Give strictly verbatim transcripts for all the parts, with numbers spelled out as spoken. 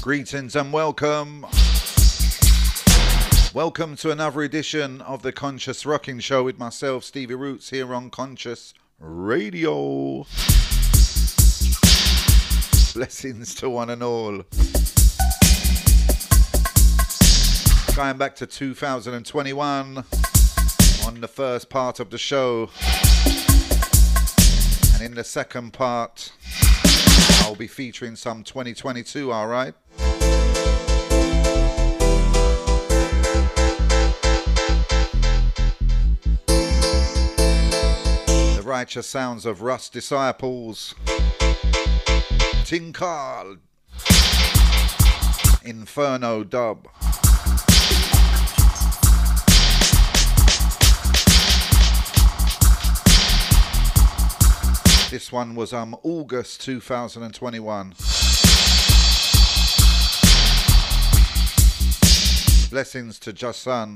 Greetings and welcome. Welcome to another edition of the Conscious Rocking Show with myself, Stevie Roots, here on Conscious Radio. Blessings to one and all. Going back to two thousand twenty-one on the first part of the show. And in the second part, I'll be featuring some twenty twenty-two, alright? The righteous sounds of Russ Disciples, Tinkal, Inferno Dub. This one was um August two thousand twenty-one. Blessings to Jason.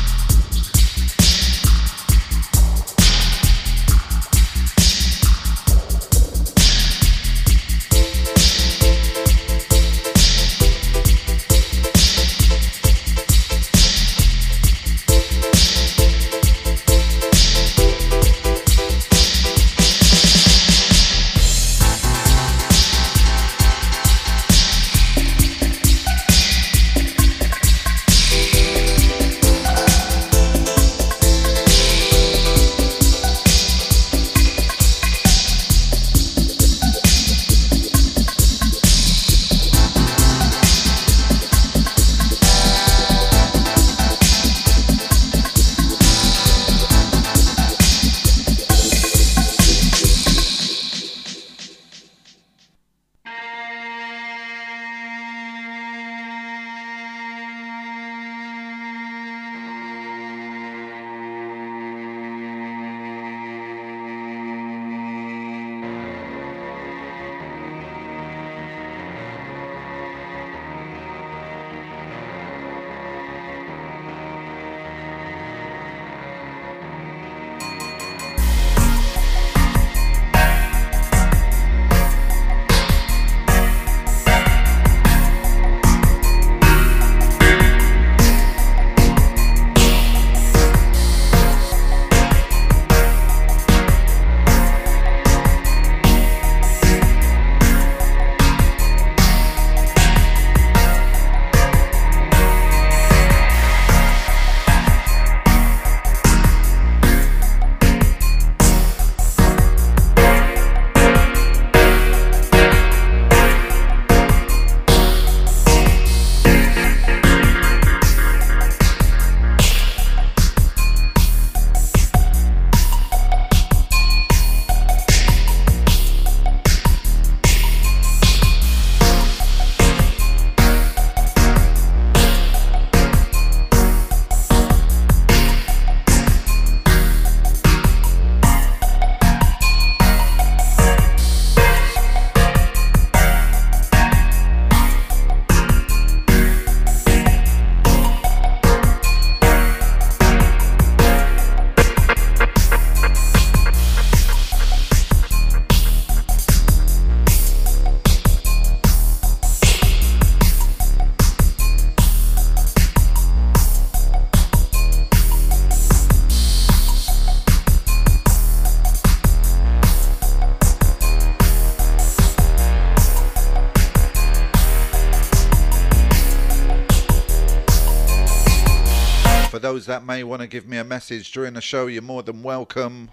Those that may want to give me a message during the show, you're more than welcome.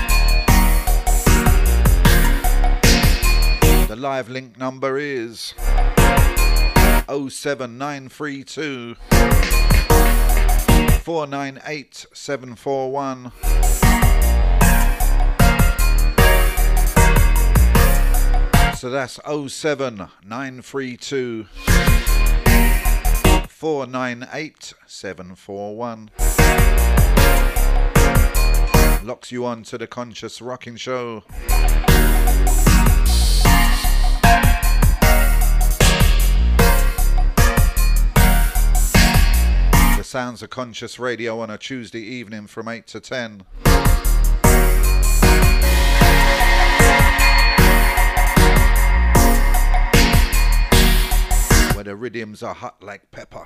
The live link number is oh seven nine three two, four nine eight, seven four one. So that's oh seven nine three two, four nine eight, seven four one. Locks you on to the Conscious Rocking Show. The sounds of Conscious Radio on a Tuesday evening from eight to ten. the rhythms are hot like pepper.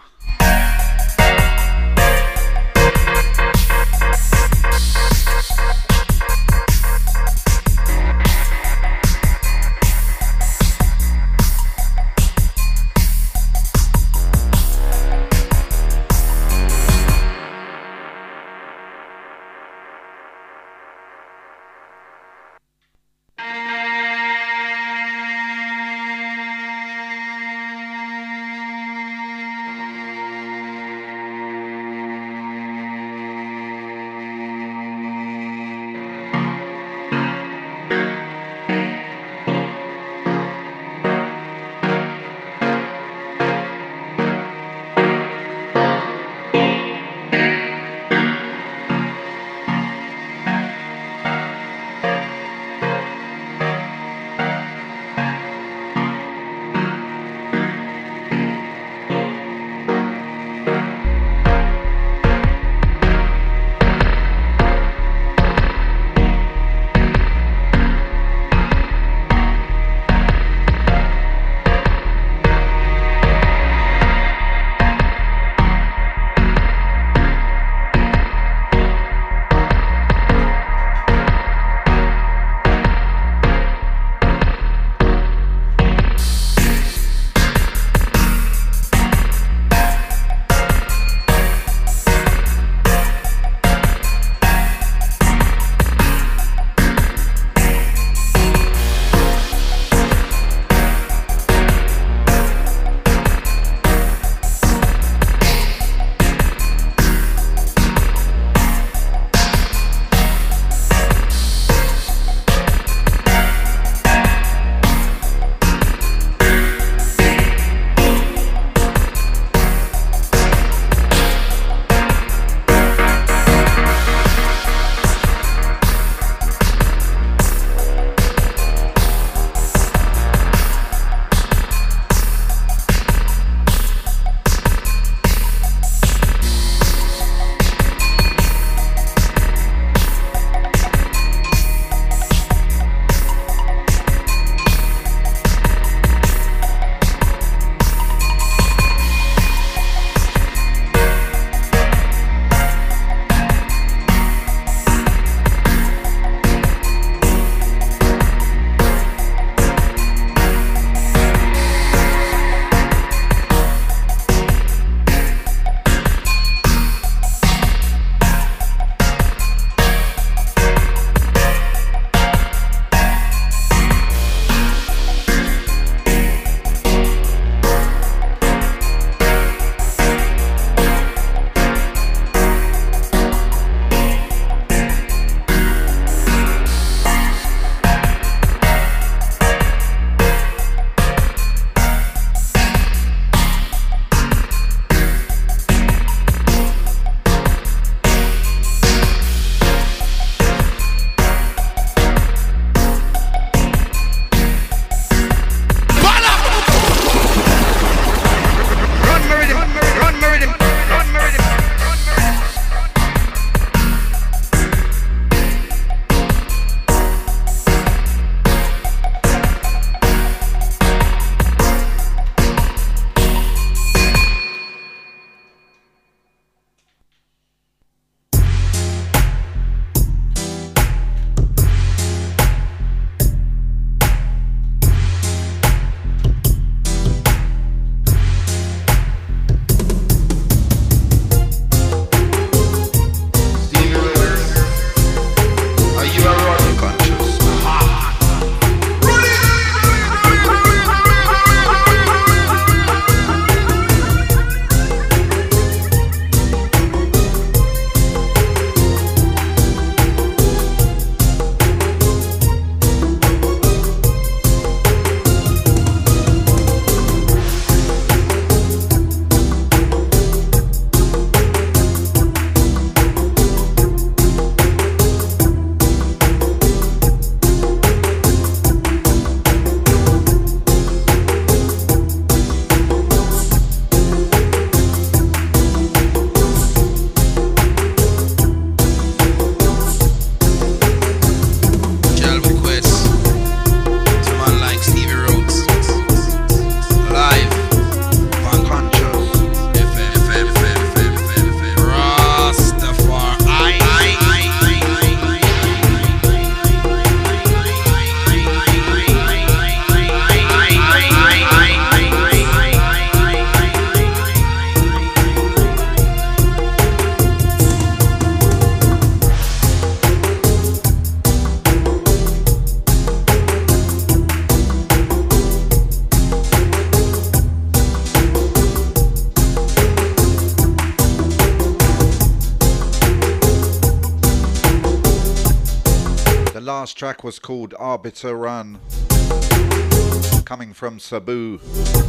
last track was called Arbiter Run, coming from Sabu.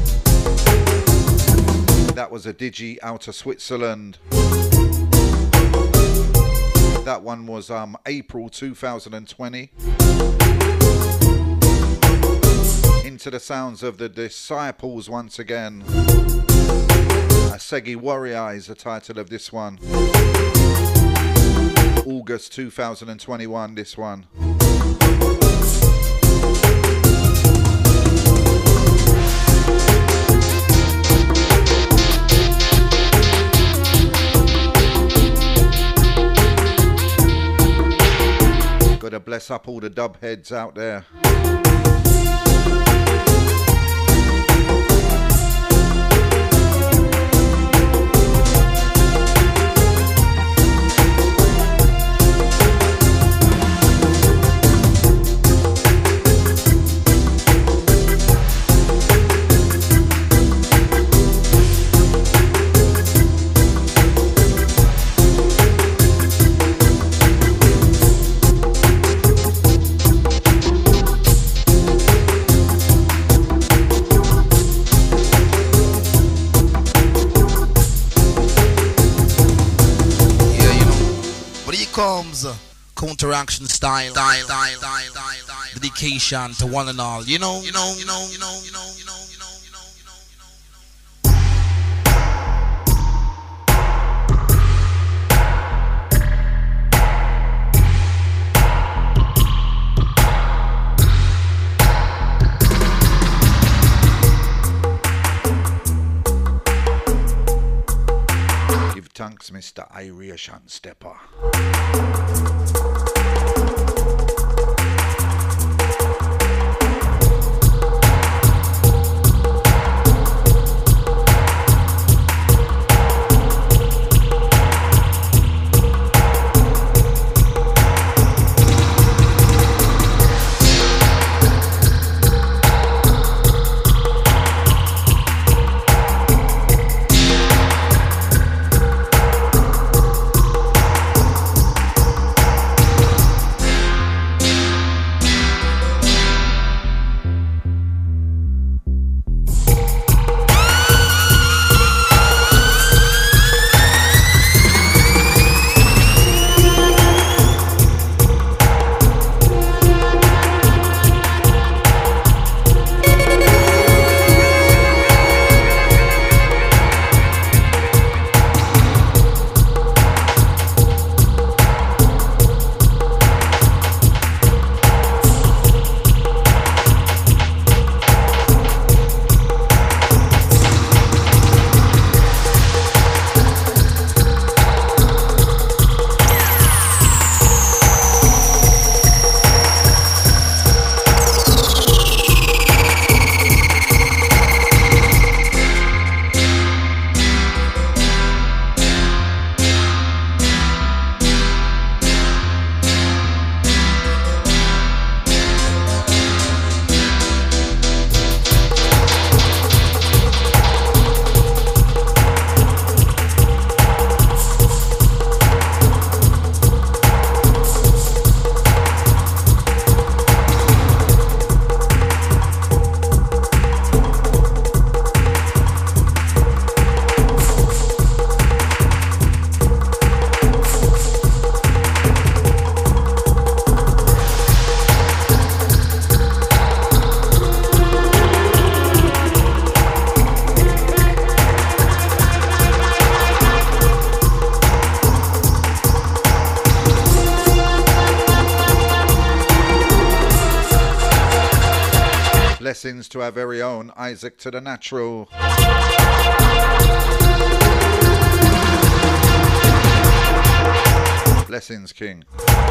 That was a digi out of Switzerland. That one was um, April two thousand twenty. Into the sounds of the Disciples once again. Asegi Warrior is the title of this one. August two thousand twenty-one, this one. Gotta bless up all the dub heads out there. Comes uh, counteraction style, style, style, style, style, style, dedication to one and all. You know, you know, you know, you know, you know, you know, you know, you know, you know. Give thanks, Mister Irish Stepper. Blessings to our very own Isaac to the Natural. Blessings, King.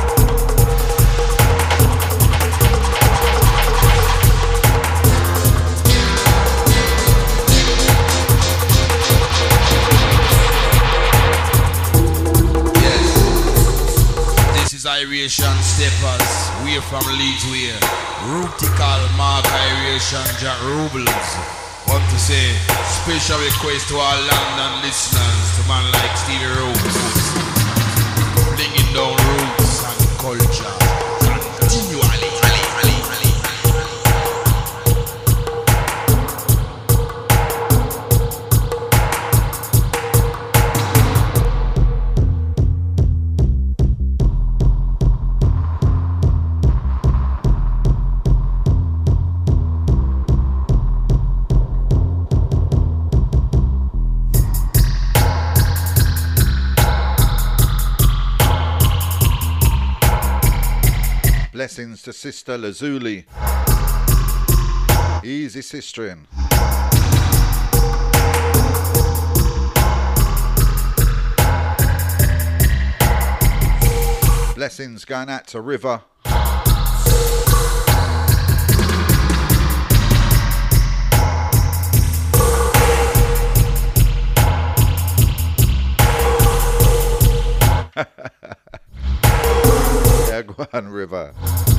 Irish steppers, we're from Leeds, we're Rutical Mark Irish and Jack Rubles. Want to say special request to all London listeners, to man like Stevie Rhodes, bringing down roots and culture continuously. blessings to Sister Lazuli. Easy, sisterin. Blessings going out to River. Yeah, go on, River.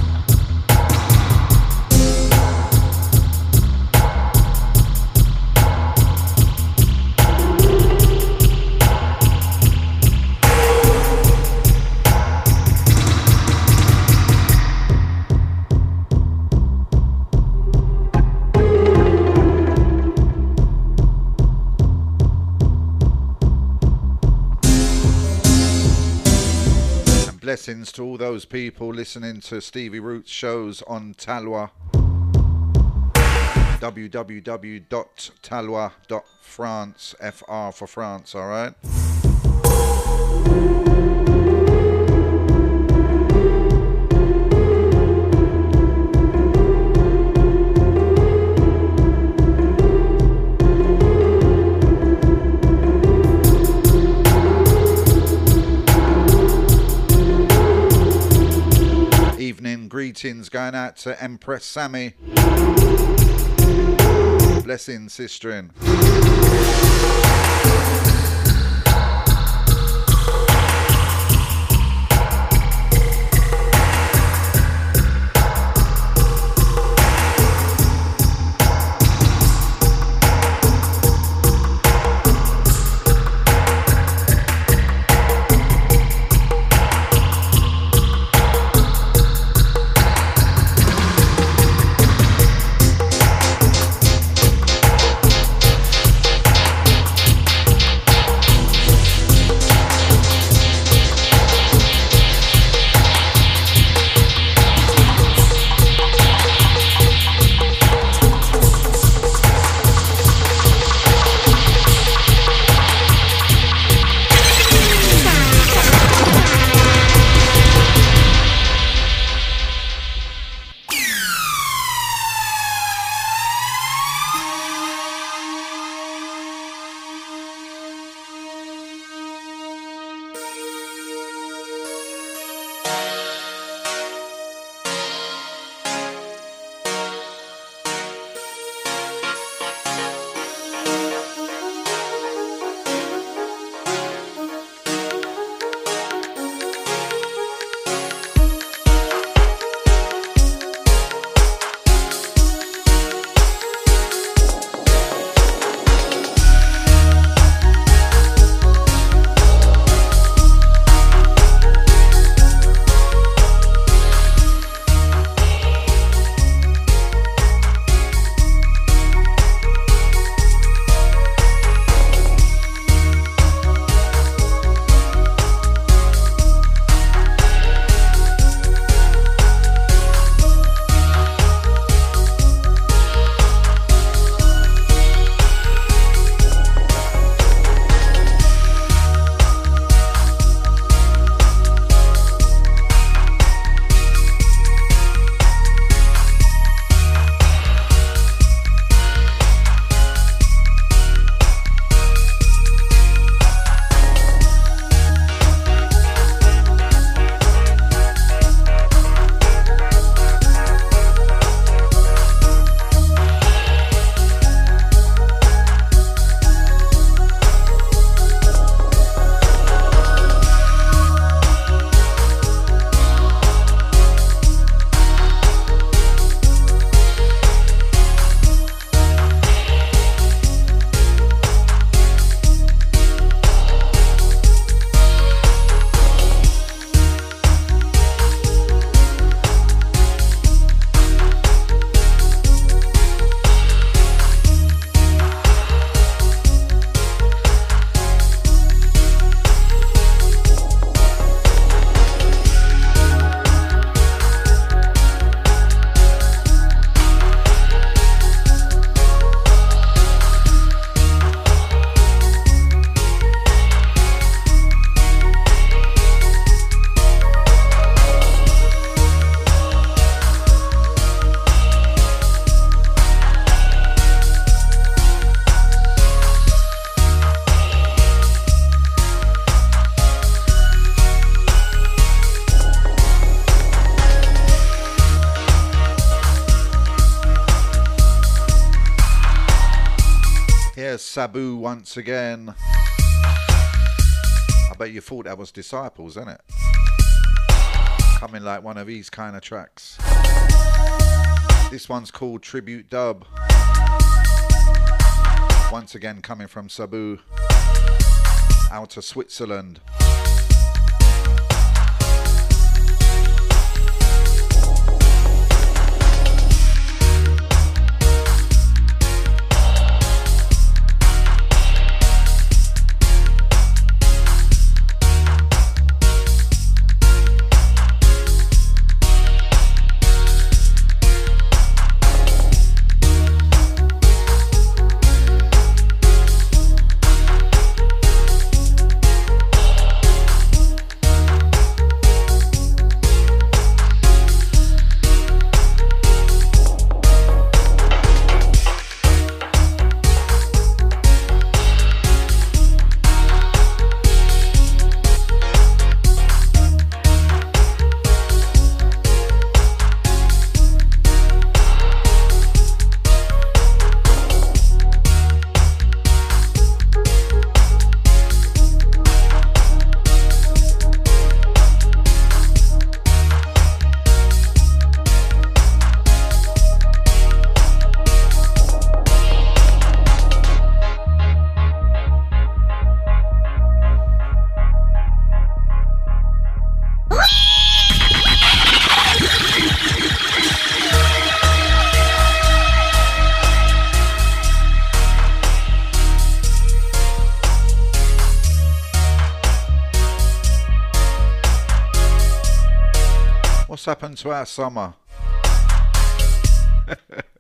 Blessings to all those people listening to Stevie Roots shows on Talwa. w w w dot talwa dot france, F R for France, alright? Greetings going out to Empress Sammy. Blessings, sisterin. Here's Sabu once again. I bet you thought that was Disciples, isn't it? Coming like one of these kind of tracks. This one's called Tribute Dub. Once again coming from Sabu, out of Switzerland. What's happened to our summer? I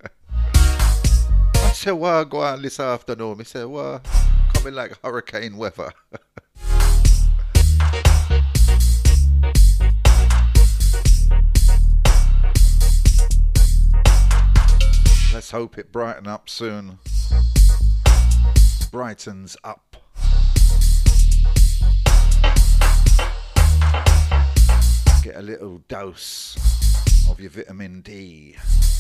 said, well, go on this afternoon. I said, well, coming like hurricane weather. Let's hope it brighten up soon. Brightens up. Get a little dose of your vitamin D.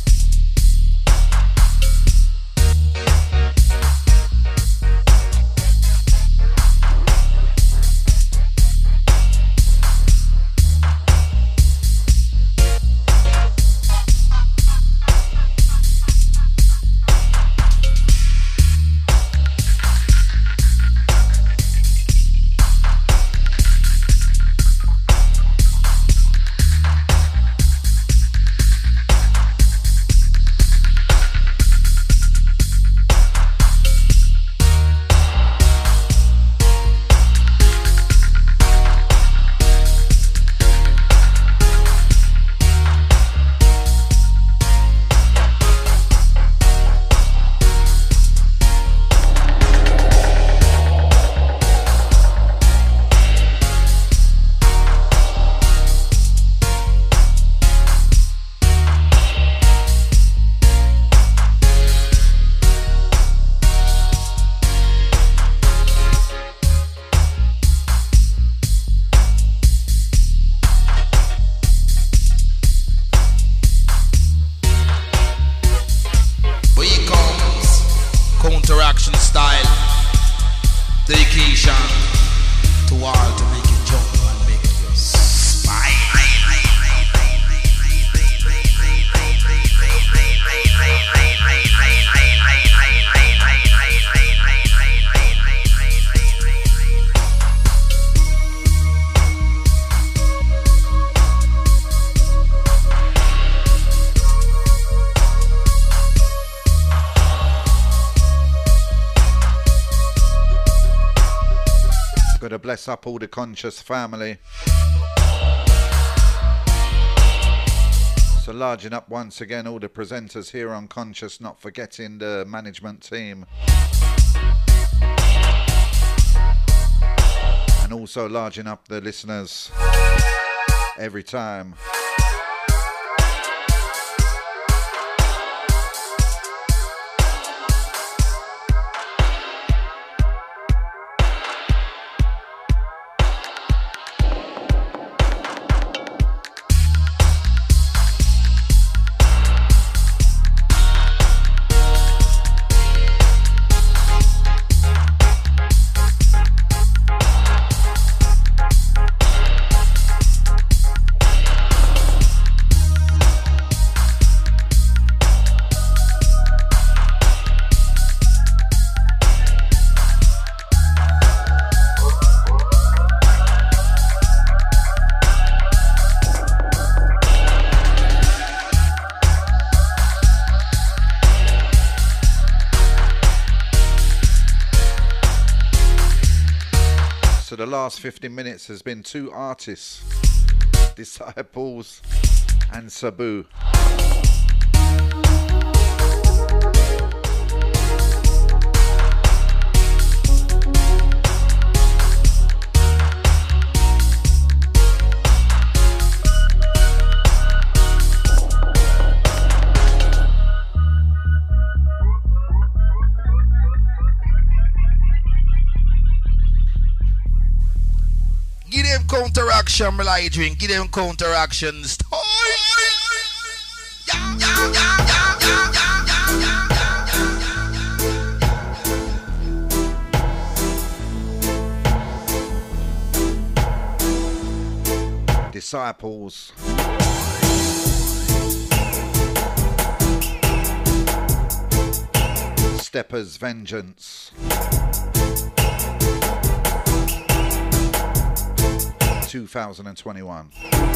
Bless up all the Conscious family. So larging up once again all the presenters here on Conscious, not forgetting the management team. And also larging up the listeners every time. So the last fifteen minutes has been two artists, Disciples and Sabu. Give them counteraction, my light drink. Give them counteractions. Disciples. Stepper's Vengeance. two thousand twenty-one.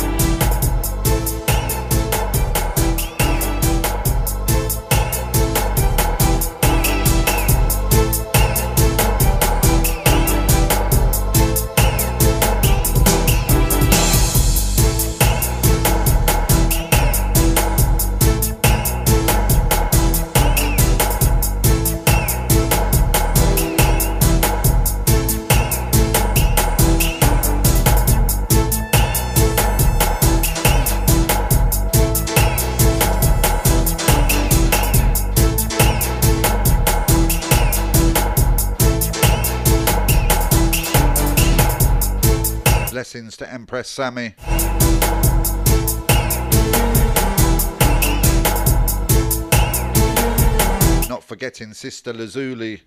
Blessings to Empress Sammy. Not forgetting Sister Lazuli.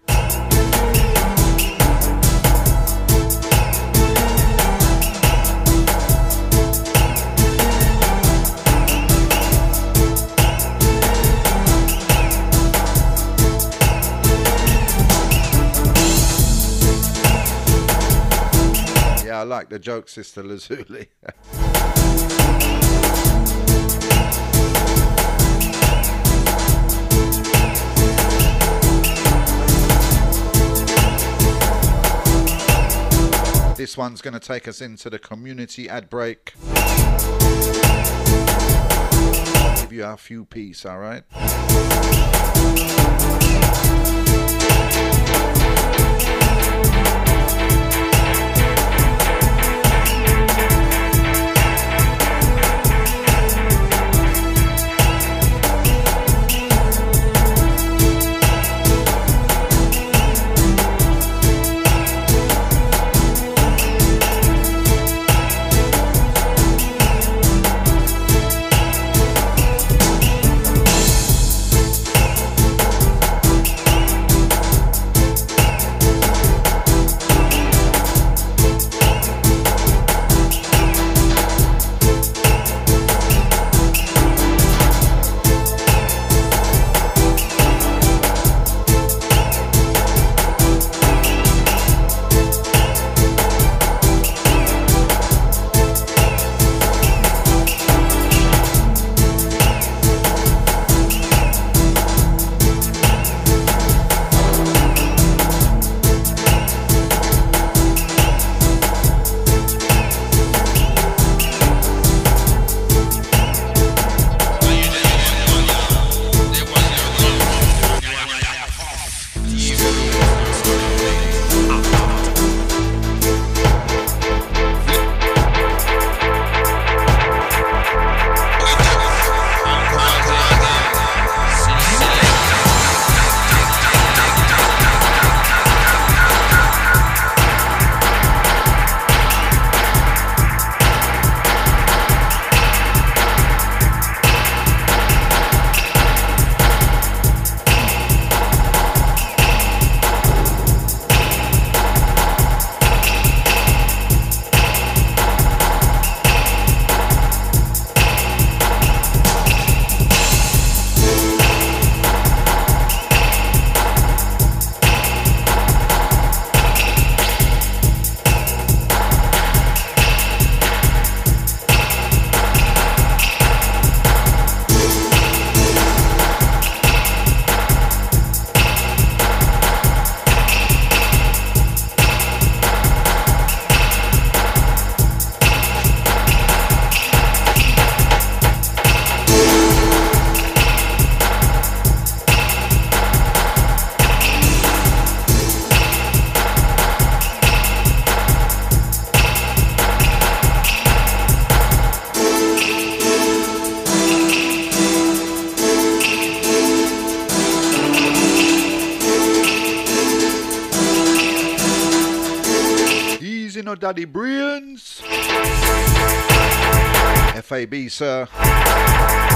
I like the joke, Sister Lazuli. This one's going to take us into the community ad break. Give you a few piece, all right? know, Daddy Brains. F A B, sir.